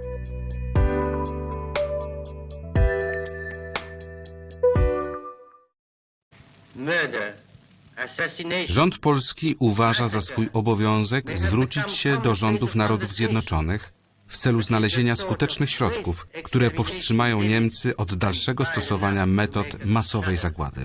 Rząd polski uważa za swój obowiązek zwrócić się do rządów Narodów Zjednoczonych w celu znalezienia skutecznych środków, które powstrzymają Niemcy od dalszego stosowania metod masowej zagłady.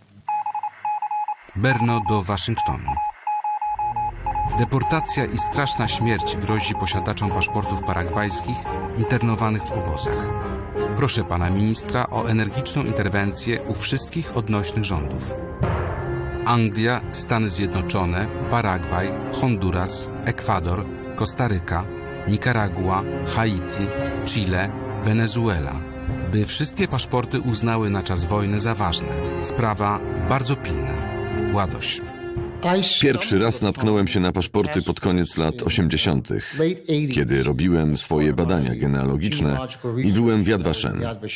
Brno do Waszyngtonu. Deportacja i straszna śmierć grozi posiadaczom paszportów paragwajskich internowanych w obozach. Proszę pana ministra o energiczną interwencję u wszystkich odnośnych rządów. Anglia, Stany Zjednoczone, Paragwaj, Honduras, Ekwador, Kostaryka, Nikaragua, Haiti, Chile, Wenezuela. By wszystkie paszporty uznały na czas wojny za ważne. Sprawa bardzo pilna. Ładoś. Pierwszy raz natknąłem się na paszporty pod koniec lat 80., kiedy robiłem swoje badania genealogiczne i byłem w Yad Vashem.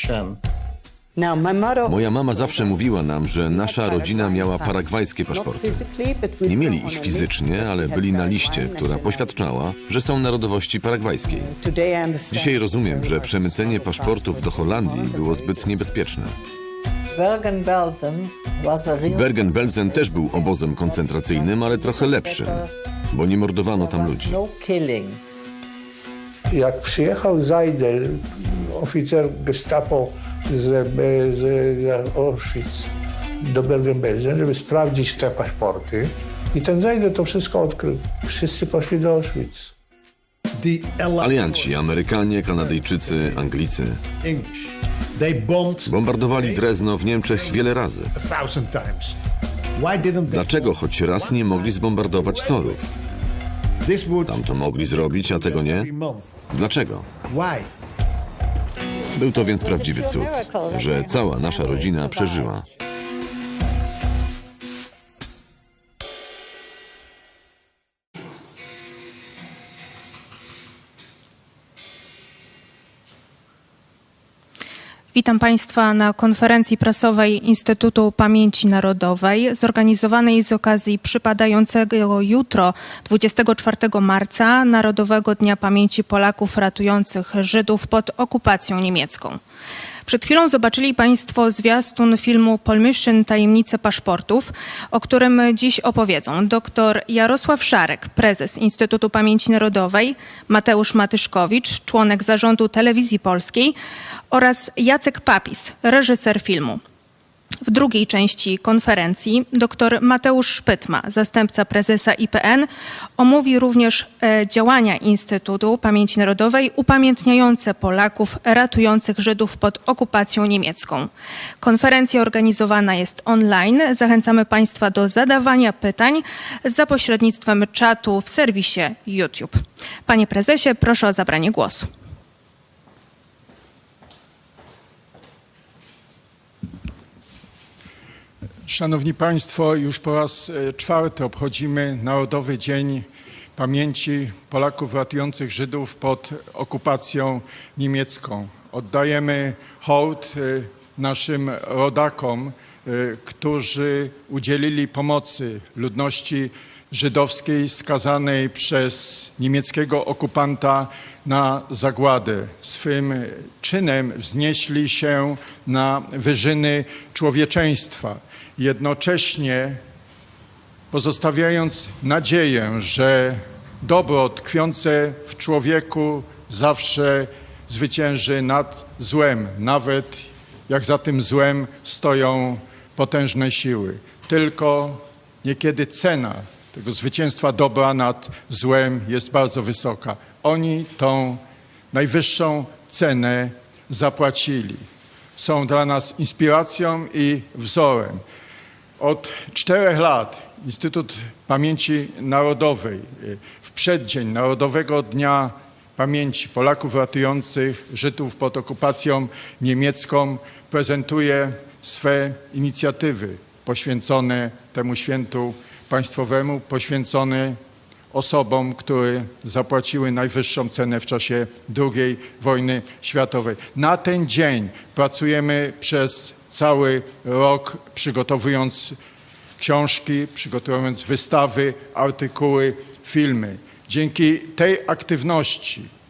Moja mama zawsze mówiła nam, że nasza rodzina miała paragwajskie paszporty. Nie mieli ich fizycznie, ale byli na liście, która poświadczała, że są narodowości paragwajskiej. Dzisiaj rozumiem, że przemycenie paszportów do Holandii było zbyt niebezpieczne. Bergen-Belsen też był obozem koncentracyjnym, ale trochę lepszym, bo nie mordowano tam ludzi. Jak przyjechał Seidel, oficer gestapo z Auschwitz do Bergen-Belsen, żeby sprawdzić te paszporty, i ten Seidel to wszystko odkrył. Wszyscy poszli do Auschwitz. Alianci, Amerykanie, Kanadyjczycy, Anglicy bombardowali Drezno w Niemczech wiele razy. Dlaczego choć raz nie mogli zbombardować torów? Tam to mogli zrobić, a tego nie? Dlaczego? Był to więc prawdziwy cud, że cała nasza rodzina przeżyła. Witam Państwa na konferencji prasowej Instytutu Pamięci Narodowej, zorganizowanej z okazji przypadającego jutro, 24 marca, Narodowego Dnia Pamięci Polaków ratujących Żydów pod okupacją niemiecką. Przed chwilą zobaczyli Państwo zwiastun filmu Polmischen Tajemnice Paszportów, o którym dziś opowiedzą dr Jarosław Szarek, prezes Instytutu Pamięci Narodowej, Mateusz Matyszkowicz, członek zarządu Telewizji Polskiej oraz Jacek Papis, reżyser filmu. W drugiej części konferencji dr Mateusz Szpytma, zastępca prezesa IPN, omówi również działania Instytutu Pamięci Narodowej upamiętniające Polaków ratujących Żydów pod okupacją niemiecką. Konferencja organizowana jest online. Zachęcamy Państwa do zadawania pytań za pośrednictwem czatu w serwisie YouTube. Panie prezesie, proszę o zabranie głosu. Szanowni Państwo, już po raz czwarty obchodzimy Narodowy Dzień Pamięci Polaków ratujących Żydów pod okupacją niemiecką. Oddajemy hołd naszym rodakom, którzy udzielili pomocy ludności żydowskiej skazanej przez niemieckiego okupanta na zagładę. Swym czynem wznieśli się na wyżyny człowieczeństwa. Jednocześnie pozostawiając nadzieję, że dobro tkwiące w człowieku zawsze zwycięży nad złem, nawet jak za tym złem stoją potężne siły. Tylko niekiedy cena tego zwycięstwa dobra nad złem jest bardzo wysoka. Oni tą najwyższą cenę zapłacili. Są dla nas inspiracją i wzorem. Od 4 lat Instytut Pamięci Narodowej w przeddzień Narodowego Dnia Pamięci Polaków ratujących Żydów pod okupacją niemiecką prezentuje swe inicjatywy poświęcone temu świętu państwowemu, poświęcone osobom, które zapłaciły najwyższą cenę w czasie II wojny światowej. Na ten dzień pracujemy przez cały rok, przygotowując książki, przygotowując wystawy, artykuły, filmy. Dzięki tej aktywności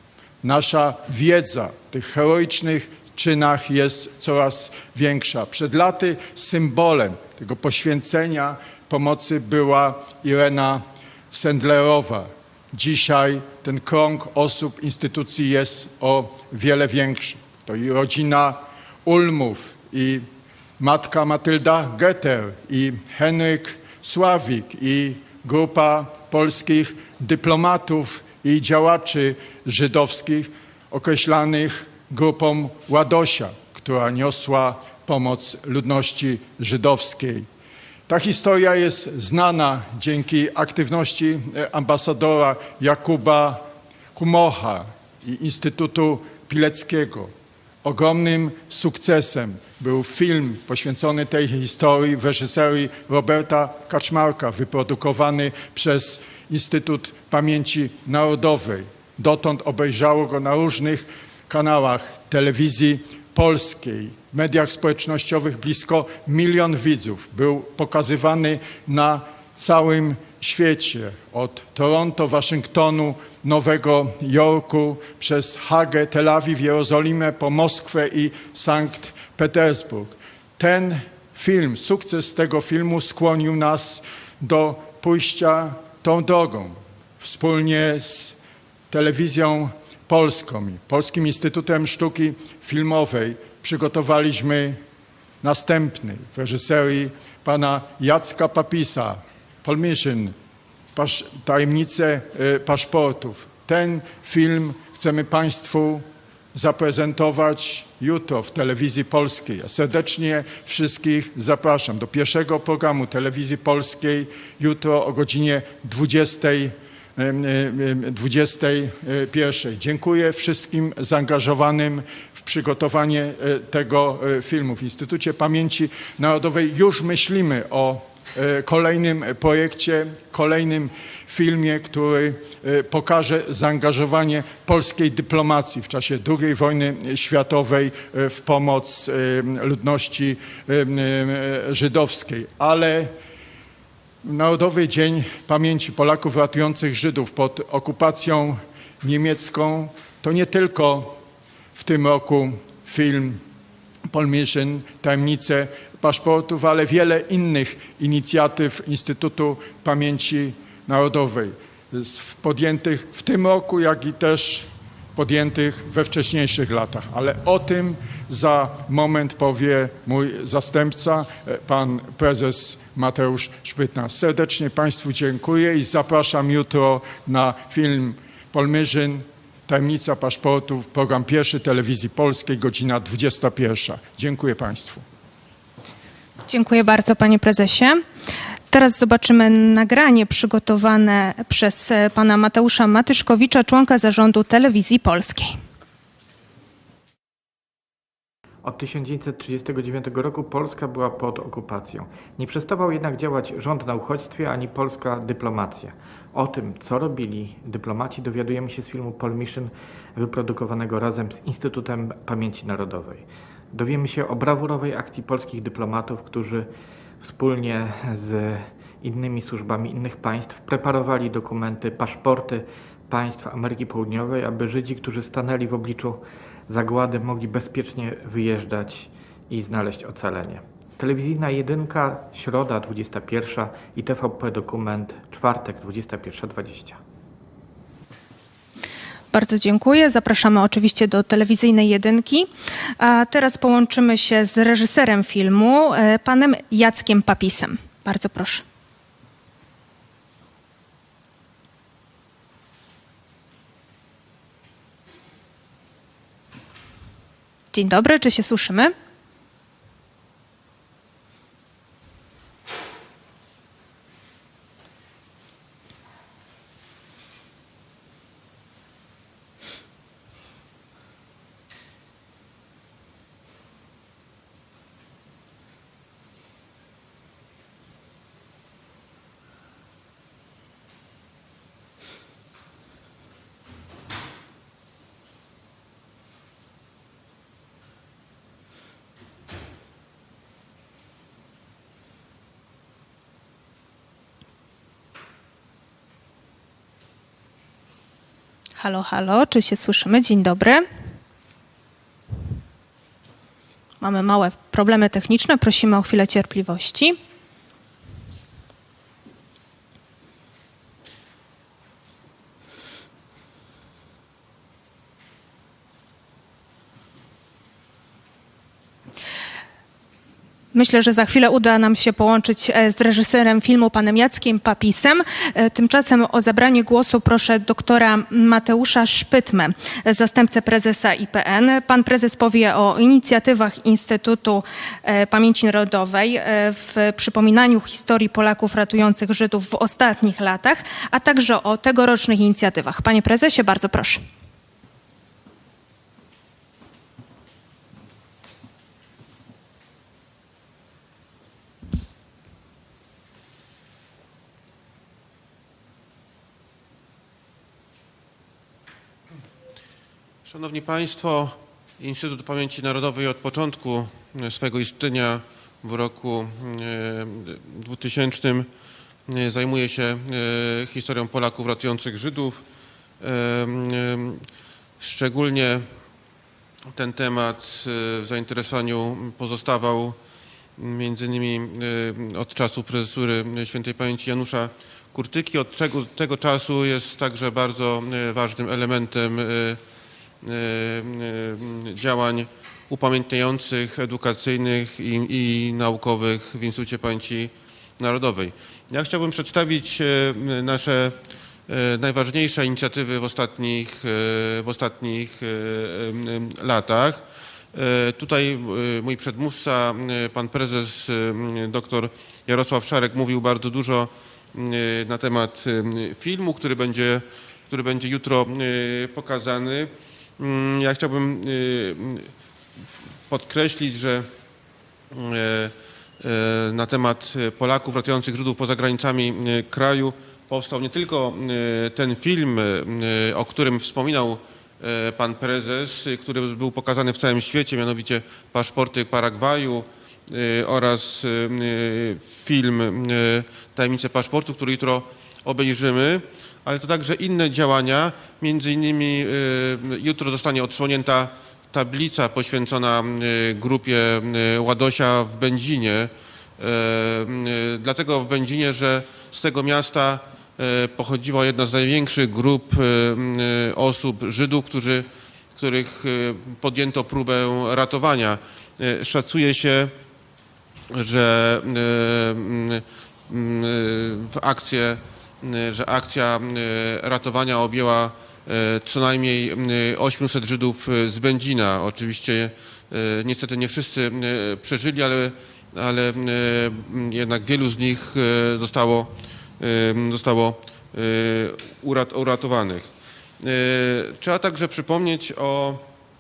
nasza wiedza w tych heroicznych czynach jest coraz większa. Przed laty symbolem tego poświęcenia pomocy była Irena Sendlerowa. Dzisiaj ten krąg osób, instytucji jest o wiele większy. To i rodzina Ulmów, i matka Matylda Getter, i Henryk Sławik, i grupa polskich dyplomatów i działaczy żydowskich określanych grupą Ładosia, która niosła pomoc ludności żydowskiej. Ta historia jest znana dzięki aktywności ambasadora Jakuba Kumocha i Instytutu Pileckiego. Ogromnym sukcesem był film poświęcony tej historii w reżyserii Roberta Kaczmarka, wyprodukowany przez Instytut Pamięci Narodowej. Dotąd obejrzało go na różnych kanałach telewizji polskiej, w mediach społecznościowych blisko 1 000 000 widzów. Był pokazywany na całym świecie, od Toronto, Waszyngtonu, Nowego Jorku, przez Hagę, Tel Awiw, Jerozolimę, po Moskwę i Sankt Petersburg. Ten film, sukces tego filmu skłonił nas do pójścia tą drogą. Wspólnie z Telewizją Polską i Polskim Instytutem Sztuki Filmowej przygotowaliśmy następny w reżyserii pana Jacka Papisa, Polmission, Tajemnice paszportów. Ten film chcemy Państwu zaprezentować jutro w Telewizji Polskiej. Ja serdecznie wszystkich zapraszam do pierwszego programu Telewizji Polskiej jutro o godzinie 21. Dziękuję wszystkim zaangażowanym w przygotowanie tego filmu. W Instytucie Pamięci Narodowej już myślimy o kolejnym projekcie, kolejnym filmie, który pokaże zaangażowanie polskiej dyplomacji w czasie II wojny światowej w pomoc ludności żydowskiej. Ale Narodowy Dzień Pamięci Polaków ratujących Żydów pod okupacją niemiecką to nie tylko w tym roku film Polmission, Tajemnice paszportów, ale wiele innych inicjatyw Instytutu Pamięci Narodowej podjętych w tym roku, jak i też podjętych we wcześniejszych latach. Ale o tym za moment powie mój zastępca, pan prezes Mateusz Szprytna. Serdecznie Państwu dziękuję i zapraszam jutro na film Polmission, Tajemnica paszportów, program pierwszy Telewizji Polskiej, godzina 21. Dziękuję Państwu. Dziękuję bardzo, panie prezesie. Teraz zobaczymy nagranie przygotowane przez pana Mateusza Matyszkowicza, członka zarządu Telewizji Polskiej. Od 1939 roku Polska była pod okupacją. Nie przestawał jednak działać rząd na uchodźstwie ani polska dyplomacja. O tym, co robili dyplomaci, dowiadujemy się z filmu Polmission, wyprodukowanego razem z Instytutem Pamięci Narodowej. Dowiemy się o brawurowej akcji polskich dyplomatów, którzy wspólnie z innymi służbami innych państw preparowali dokumenty, paszporty państw Ameryki Południowej, aby Żydzi, którzy stanęli w obliczu zagłady, mogli bezpiecznie wyjeżdżać i znaleźć ocalenie. Telewizyjna jedynka, środa 21 i TVP Dokument, czwartek 21:20. Bardzo dziękuję. Zapraszamy oczywiście do telewizyjnej jedynki. A teraz połączymy się z reżyserem filmu, panem Jackiem Papisem. Bardzo proszę. Dzień dobry, czy się słyszymy? Halo, halo, czy się słyszymy? Dzień dobry. Mamy małe problemy techniczne, prosimy o chwilę cierpliwości. Myślę, że za chwilę uda nam się połączyć z reżyserem filmu, panem Jackiem Papisem. Tymczasem o zabranie głosu proszę doktora Mateusza Szpytmę, zastępcę prezesa IPN. Pan prezes powie o inicjatywach Instytutu Pamięci Narodowej w przypominaniu historii Polaków ratujących Żydów w ostatnich latach, a także o tegorocznych inicjatywach. Panie prezesie, bardzo proszę. Szanowni Państwo, Instytut Pamięci Narodowej od początku swego istnienia w roku 2000 zajmuje się historią Polaków ratujących Żydów. Szczególnie ten temat w zainteresowaniu pozostawał między innymi od czasu prezesury świętej pamięci Janusza Kurtyki. Od tego czasu jest także bardzo ważnym elementem działań upamiętniających, edukacyjnych i naukowych w Instytucie Pamięci Narodowej. Ja chciałbym przedstawić nasze najważniejsze inicjatywy w ostatnich latach. Tutaj mój przedmówca, pan prezes dr Jarosław Szarek mówił bardzo dużo na temat filmu, który będzie jutro pokazany. Ja chciałbym podkreślić, że na temat Polaków ratujących Żydów poza granicami kraju powstał nie tylko ten film, o którym wspominał pan prezes, który był pokazany w całym świecie, mianowicie Paszporty Paragwaju oraz film Tajemnice Paszportu, który jutro obejrzymy, ale to także inne działania. Między innymi jutro zostanie odsłonięta tablica poświęcona grupie Ładosia w Będzinie. Dlatego w Będzinie, że z tego miasta pochodziła jedna z największych grup osób, Żydów, których podjęto próbę ratowania. Szacuje się, że akcja ratowania objęła co najmniej 800 Żydów z Będzina. Oczywiście niestety nie wszyscy przeżyli, ale jednak wielu z nich zostało uratowanych. Trzeba także przypomnieć o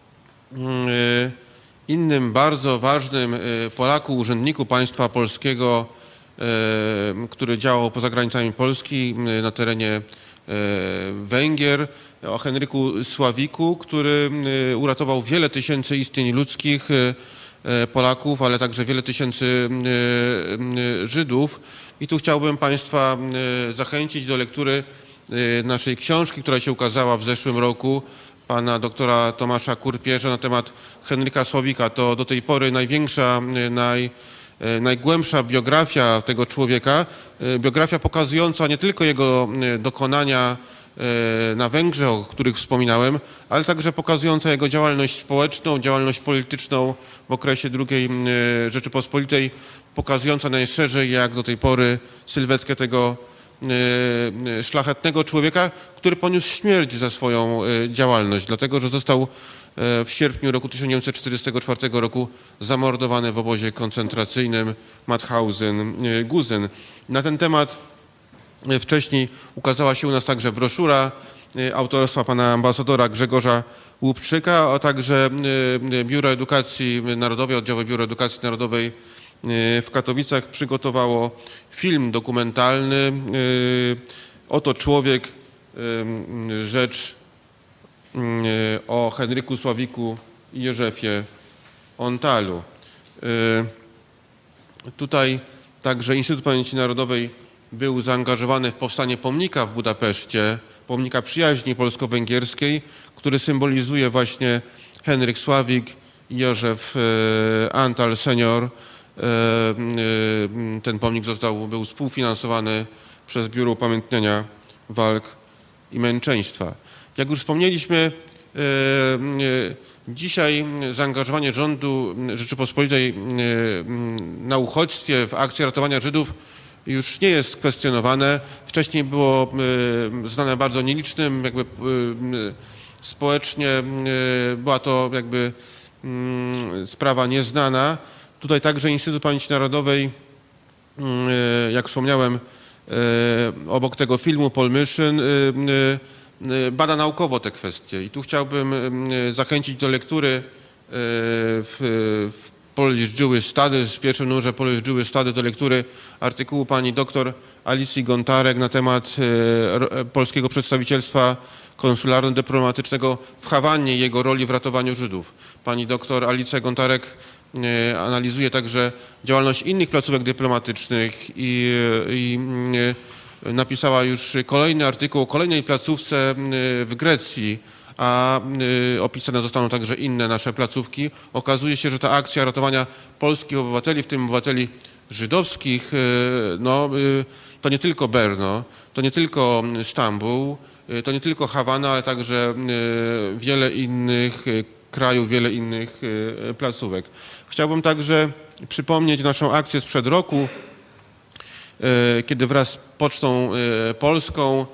innym bardzo ważnym Polaku, urzędniku państwa polskiego, który działał poza granicami Polski na terenie Węgier, o Henryku Sławiku, który uratował wiele tysięcy istnień ludzkich Polaków, ale także wiele tysięcy Żydów. I tu chciałbym Państwa zachęcić do lektury naszej książki, która się ukazała w zeszłym roku, pana doktora Tomasza Kurpierza na temat Henryka Sławika. To do tej pory największa, najgłębsza biografia tego człowieka, biografia pokazująca nie tylko jego dokonania na Węgrzech, o których wspominałem, ale także pokazująca jego działalność społeczną, działalność polityczną w okresie II Rzeczypospolitej, pokazująca najszerzej jak do tej pory sylwetkę tego szlachetnego człowieka, który poniósł śmierć za swoją działalność, dlatego że został w sierpniu roku 1944 roku zamordowany w obozie koncentracyjnym Mauthausen-Gusen. Na ten temat wcześniej ukazała się u nas także broszura autorstwa pana ambasadora Grzegorza Łupczyka, a także Biuro Edukacji Narodowej, Oddziały Biuro Edukacji Narodowej w Katowicach przygotowało film dokumentalny Oto człowiek, rzecz o Henryku Sławiku i Józefie Ontalu. Tutaj także Instytut Pamięci Narodowej był zaangażowany w powstanie pomnika w Budapeszcie pomnika przyjaźni polsko-węgierskiej, który symbolizuje właśnie Henryk Sławik i Józef Antal senior. Ten pomnik był współfinansowany przez Biuro Upamiętniania Walk i Męczeństwa. Jak już wspomnieliśmy, dzisiaj zaangażowanie rządu Rzeczypospolitej na uchodźstwie w akcję ratowania Żydów już nie jest kwestionowane. Wcześniej było znane bardzo nielicznym, jakby społecznie była to jakby sprawa nieznana. Tutaj także Instytut Pamięci Narodowej, jak wspomniałem, obok tego filmu Polmyszyn bada naukowo te kwestie. I tu chciałbym zachęcić do lektury w Polish Jewish Studies, w pierwszym numerze Polish Jewish Studies, do lektury artykułu pani doktor Alicji Gontarek na temat polskiego przedstawicielstwa konsularno-dyplomatycznego w Hawanie i jego roli w ratowaniu Żydów. Pani doktor Alicja Gontarek analizuje także działalność innych placówek dyplomatycznych i napisała już kolejny artykuł o kolejnej placówce w Grecji, a opisane zostaną także inne nasze placówki. Okazuje się, że ta akcja ratowania polskich obywateli, w tym obywateli żydowskich, to nie tylko Brno, to nie tylko Stambuł, to nie tylko Hawana, ale także wiele innych krajów, wiele innych placówek. Chciałbym także przypomnieć naszą akcję sprzed roku, kiedy wraz z Pocztą Polską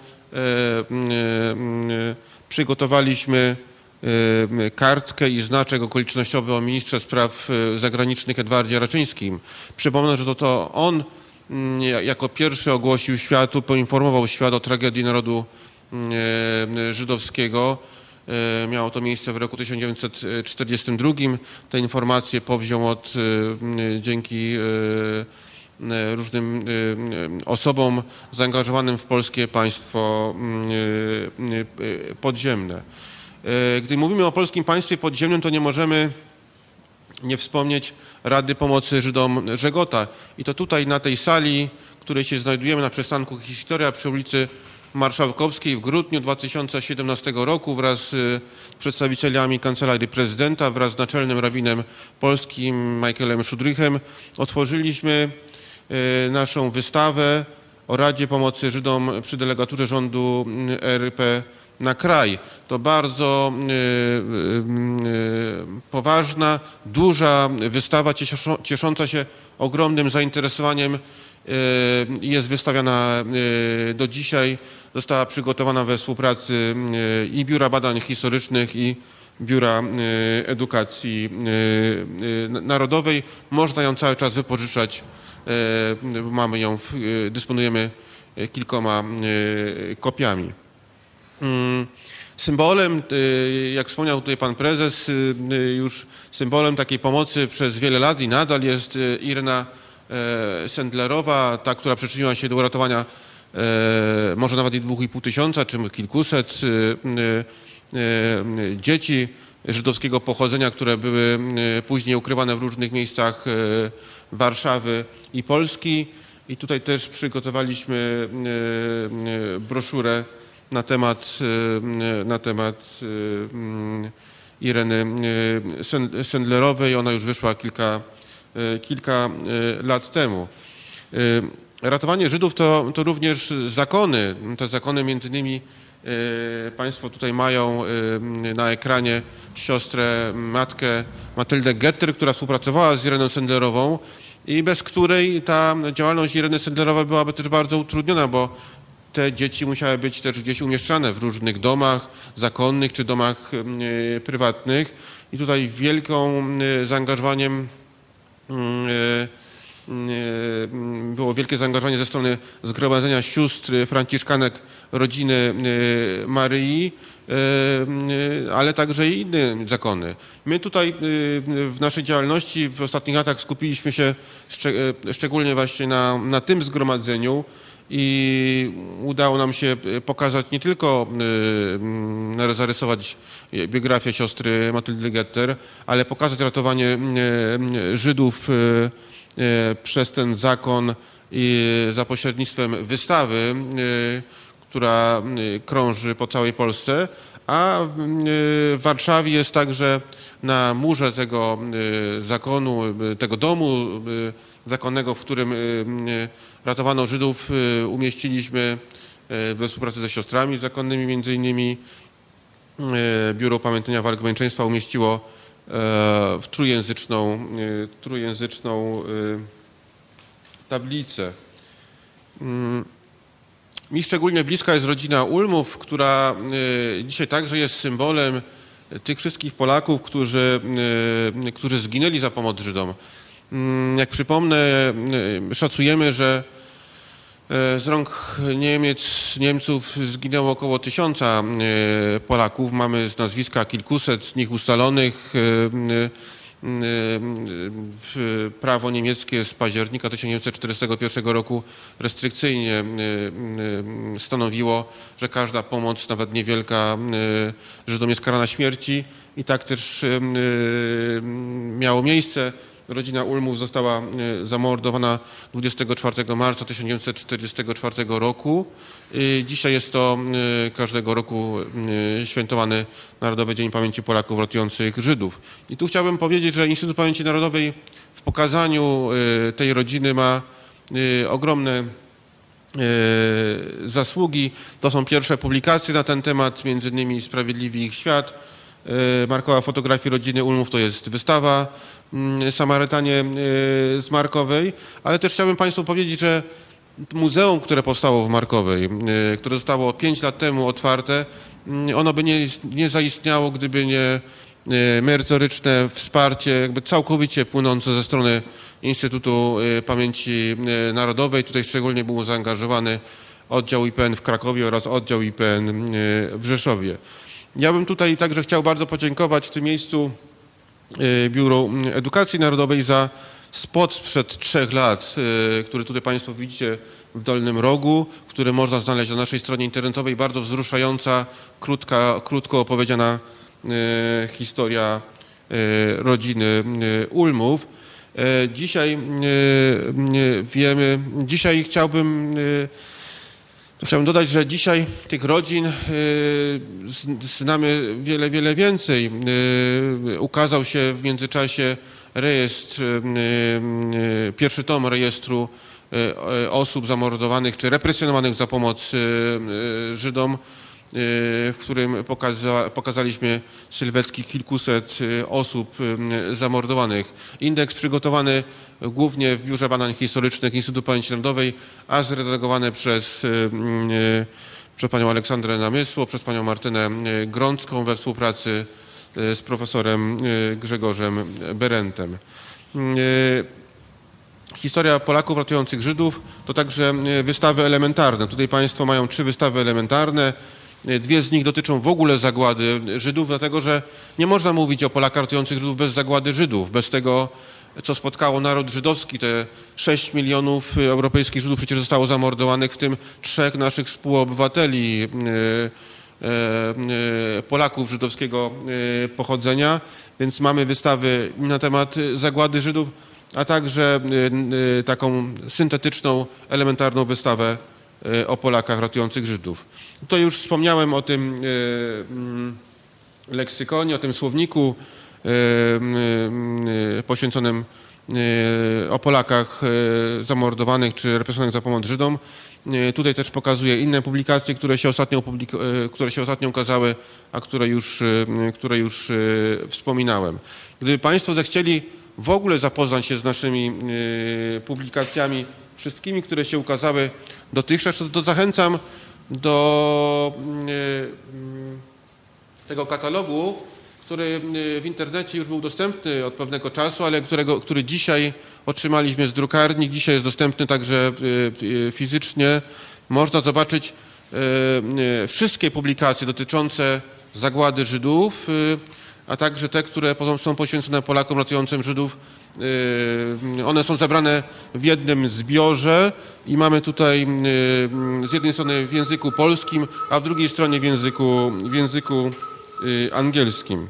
przygotowaliśmy kartkę i znaczek okolicznościowy o ministrze spraw zagranicznych Edwardzie Raczyńskim. Przypomnę, że to on jako pierwszy ogłosił światu, poinformował świat o tragedii narodu żydowskiego. Miało to miejsce w roku 1942. Te informacje powziął dzięki różnym osobom zaangażowanym w polskie państwo podziemne. Gdy mówimy o polskim państwie podziemnym, to nie możemy nie wspomnieć Rady Pomocy Żydom Żegota. I to tutaj na tej sali, w której się znajdujemy na przystanku Historia przy ulicy Marszałkowskiej w grudniu 2017 roku wraz z przedstawicielami Kancelarii Prezydenta, wraz z naczelnym rabinem polskim Michaelem Szudrychem otworzyliśmy naszą wystawę o Radzie Pomocy Żydom przy delegaturze rządu RP na kraj. To bardzo poważna, duża wystawa, ciesząca się ogromnym zainteresowaniem. Jest wystawiana do dzisiaj. Została przygotowana we współpracy i Biura Badań Historycznych, i Biura Edukacji Narodowej. Można ją cały czas wypożyczać. Mamy ją, dysponujemy kilkoma kopiami. Symbolem, jak wspomniał tutaj pan prezes, już symbolem takiej pomocy przez wiele lat i nadal jest Irena Sendlerowa, ta, która przyczyniła się do uratowania może nawet i 2500 czy kilkuset dzieci żydowskiego pochodzenia, które były później ukrywane w różnych miejscach Warszawy i Polski. I tutaj też przygotowaliśmy broszurę na temat Ireny Sendlerowej. Ona już wyszła kilka lat temu. Ratowanie Żydów to również zakony. Te zakony między innymi państwo tutaj mają na ekranie siostrę, matkę Matyldę Getter, która współpracowała z Ireną Sendlerową i bez której ta działalność Ireny Sendlerowej byłaby też bardzo utrudniona, bo te dzieci musiały być też gdzieś umieszczane w różnych domach zakonnych czy domach prywatnych. I tutaj było wielkie zaangażowanie ze strony Zgromadzenia Sióstr Franciszkanek Rodziny Maryi, ale także i inne zakony. My tutaj w naszej działalności w ostatnich latach skupiliśmy się szczególnie właśnie na tym zgromadzeniu i udało nam się pokazać nie tylko, zarysować biografię siostry Matyldy Getter, ale pokazać ratowanie Żydów przez ten zakon i za pośrednictwem wystawy, która krąży po całej Polsce, a w Warszawie jest także na murze tego zakonu, tego domu zakonnego, w którym ratowano Żydów, umieściliśmy we współpracy ze siostrami zakonnymi między innymi. Biuro Upamiętnienia Walk Męczeństwa umieściło w trójjęzyczną tablicę. Mi szczególnie bliska jest rodzina Ulmów, która dzisiaj także jest symbolem tych wszystkich Polaków, którzy zginęli za pomoc Żydom. Jak przypomnę, szacujemy, że z rąk Niemców zginęło około 1000 Polaków. Mamy z nazwiska kilkuset z nich ustalonych. Prawo niemieckie z października 1941 roku restrykcyjnie stanowiło, że każda pomoc, nawet niewielka, Żydom jest karana śmierci i tak też miało miejsce. Rodzina Ulmów została zamordowana 24 marca 1944 roku. Dzisiaj jest to każdego roku świętowany Narodowy Dzień Pamięci Polaków ratujących Żydów. I tu chciałbym powiedzieć, że Instytut Pamięci Narodowej w pokazaniu tej rodziny ma ogromne zasługi. To są pierwsze publikacje na ten temat, między innymi Sprawiedliwi ich świat. Markowa fotografii rodziny Ulmów to jest wystawa Samarytanie z Markowej, ale też chciałbym Państwu powiedzieć, że muzeum, które powstało w Markowej, które zostało 5 lat temu otwarte, ono by nie zaistniało, gdyby nie merytoryczne wsparcie, jakby całkowicie płynące ze strony Instytutu Pamięci Narodowej. Tutaj szczególnie był zaangażowany oddział IPN w Krakowie oraz oddział IPN w Rzeszowie. Ja bym tutaj także chciał bardzo podziękować w tym miejscu Biuro Edukacji Narodowej za spot sprzed 3 lat, który tutaj Państwo widzicie w dolnym rogu, który można znaleźć na naszej stronie internetowej. Bardzo wzruszająca, krótko opowiedziana historia rodziny Ulmów. Dzisiaj chciałbym dodać, że dzisiaj tych rodzin znamy wiele więcej. Ukazał się w międzyczasie rejestr, pierwszy tom rejestru osób zamordowanych czy represjonowanych za pomoc Żydom, w którym pokazaliśmy sylwetki kilkuset osób zamordowanych. Indeks przygotowany głównie w Biurze Badań Historycznych Instytutu Pamięci Narodowej, a zredagowany przez panią Aleksandrę Namysło, przez panią Martynę Grącką we współpracy z profesorem Grzegorzem Berentem. Historia Polaków ratujących Żydów to także wystawy elementarne. Tutaj Państwo mają 3 wystawy elementarne. 2 z nich dotyczą w ogóle zagłady Żydów, dlatego że nie można mówić o Polakach ratujących Żydów bez zagłady Żydów, bez tego, co spotkało naród żydowski. Te 6 milionów europejskich Żydów przecież zostało zamordowanych, w tym 3 naszych współobywateli, Polaków żydowskiego pochodzenia, więc mamy wystawy na temat zagłady Żydów, a także taką syntetyczną, elementarną wystawę o Polakach ratujących Żydów. To już wspomniałem o tym leksykonie, o tym słowniku poświęconym o Polakach zamordowanych czy represjonowanych za pomoc Żydom. Tutaj też pokazuję inne publikacje, które się ostatnio ukazały, a które już wspominałem. Gdyby Państwo zechcieli w ogóle zapoznać się z naszymi publikacjami, wszystkimi, które się ukazały dotychczas, to zachęcam do tego katalogu, który w internecie już był dostępny od pewnego czasu, ale który dzisiaj otrzymaliśmy z drukarni. Dzisiaj jest dostępny także fizycznie. Można zobaczyć wszystkie publikacje dotyczące zagłady Żydów, a także te, które są poświęcone Polakom ratującym Żydów. One są zebrane w jednym zbiorze i mamy tutaj z jednej strony w języku polskim, a w drugiej stronie w języku angielskim.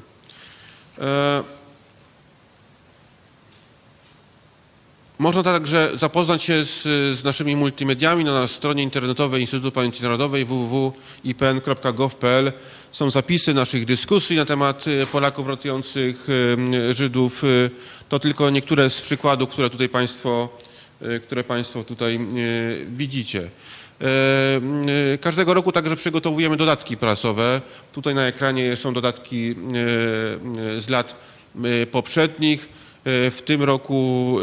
Można także zapoznać się z naszymi multimediami na stronie internetowej Instytutu Pamięci Narodowej www.ipn.gov.pl. Są zapisy naszych dyskusji na temat Polaków ratujących Żydów. To tylko niektóre z przykładów, które Państwo tutaj widzicie. Każdego roku także przygotowujemy dodatki prasowe. Tutaj na ekranie są dodatki z lat poprzednich. W tym roku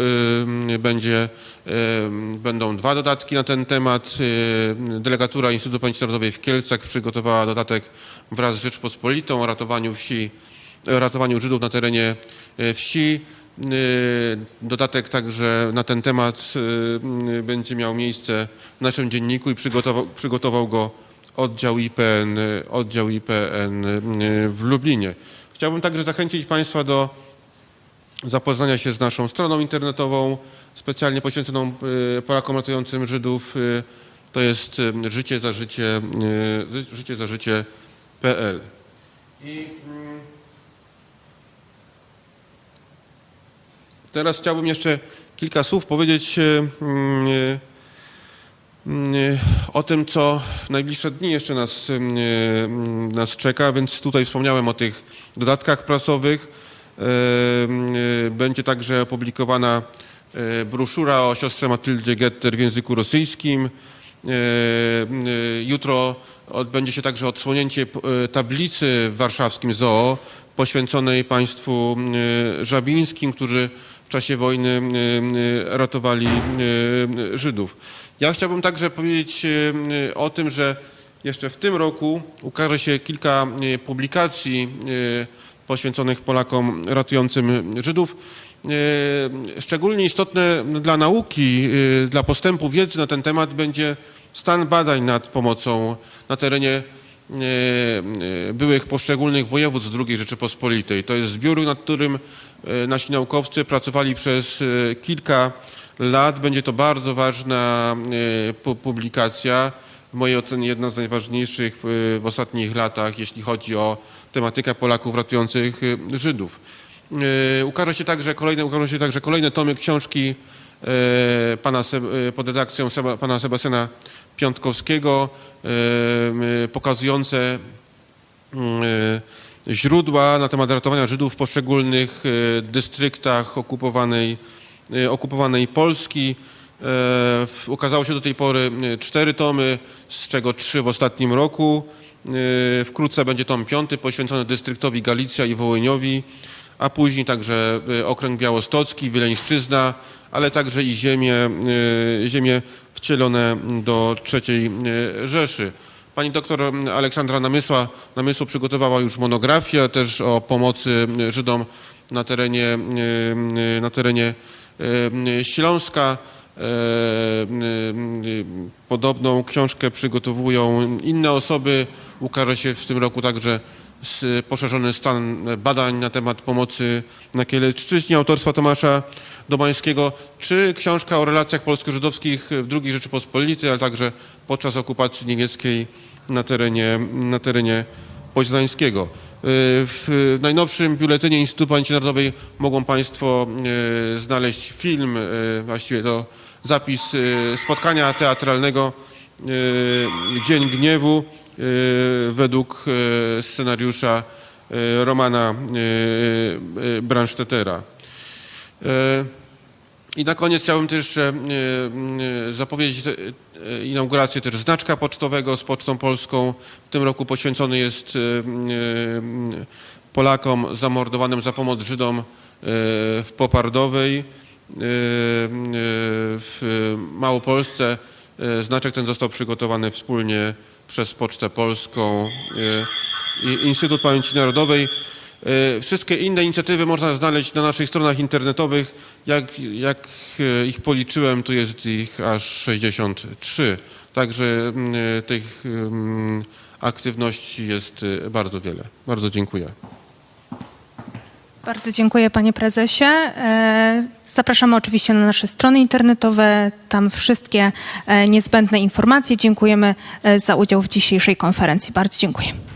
będą 2 dodatki na ten temat. Delegatura Instytutu Pamięci Narodowej w Kielcach przygotowała dodatek wraz z Rzeczpospolitą o ratowaniu Żydów na terenie wsi. Dodatek także na ten temat będzie miał miejsce w naszym dzienniku i przygotował go oddział IPN w Lublinie. Chciałbym także zachęcić Państwa do zapoznania się z naszą stroną internetową specjalnie poświęconą Polakom ratującym Żydów. To jest życiezażycie.pl. I teraz chciałbym jeszcze kilka słów powiedzieć o tym, co w najbliższe dni jeszcze nas czeka, więc tutaj wspomniałem o tych dodatkach prasowych. Będzie także opublikowana broszura o siostrze Matyldzie Getter w języku rosyjskim. Jutro odbędzie się także odsłonięcie tablicy w warszawskim zoo poświęconej państwu żabińskim, którzy w czasie wojny ratowali Żydów. Ja chciałbym także powiedzieć o tym, że jeszcze w tym roku ukaże się kilka publikacji poświęconych Polakom ratującym Żydów. Szczególnie istotne dla nauki, dla postępu wiedzy na ten temat będzie stan badań nad pomocą na terenie byłych poszczególnych województw II Rzeczypospolitej. To jest zbiór, nad którym nasi naukowcy pracowali przez kilka lat. Będzie to bardzo ważna publikacja. W mojej ocenie jedna z najważniejszych w ostatnich latach, jeśli chodzi o tematykę Polaków ratujących Żydów. Ukażą się także kolejne tomy książki pod redakcją pana Sebastiana Piątkowskiego, pokazujące źródła na temat ratowania Żydów w poszczególnych dystryktach okupowanej Polski. Ukazało się do tej pory 4 tomy, z czego 3 w ostatnim roku. Wkrótce będzie tom 5 poświęcony dystryktowi Galicja i Wołyniowi, a później także okręg białostocki, Wileńszczyzna, ale także i ziemie wcielone do III Rzeszy. Pani doktor Aleksandra Namysło przygotowała już monografię też o pomocy Żydom na terenie Śląska. Podobną książkę przygotowują inne osoby. Ukaże się w tym roku także poszerzony stan badań na temat pomocy na Kielecczyźnie autorstwa Tomasza Domańskiego, czy książka o relacjach polsko-żydowskich w II Rzeczypospolitej, ale także podczas okupacji niemieckiej na terenie Poznańskiego. W najnowszym biuletynie Instytutu Pamięci Narodowej mogą Państwo znaleźć film, właściwie to zapis spotkania teatralnego Dzień Gniewu według scenariusza Romana Bransztetera. I na koniec chciałbym też jeszcze zapowiedzieć inaugurację też znaczka pocztowego z Pocztą Polską. W tym roku poświęcony jest Polakom zamordowanym za pomoc Żydom w Popardowej w Małopolsce. Znaczek ten został przygotowany wspólnie przez Pocztę Polską i Instytut Pamięci Narodowej. Wszystkie inne inicjatywy można znaleźć na naszych stronach internetowych. Jak ich policzyłem, to jest ich aż 63. Także tych aktywności jest bardzo wiele. Bardzo dziękuję. Bardzo dziękuję, panie prezesie. Zapraszamy oczywiście na nasze strony internetowe. Tam wszystkie niezbędne informacje. Dziękujemy za udział w dzisiejszej konferencji. Bardzo dziękuję.